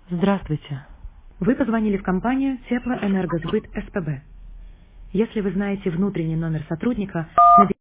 Здравствуйте. Вы позвонили в компанию Теплоэнергосбыт СПБ. Если вы знаете внутренний номер сотрудника,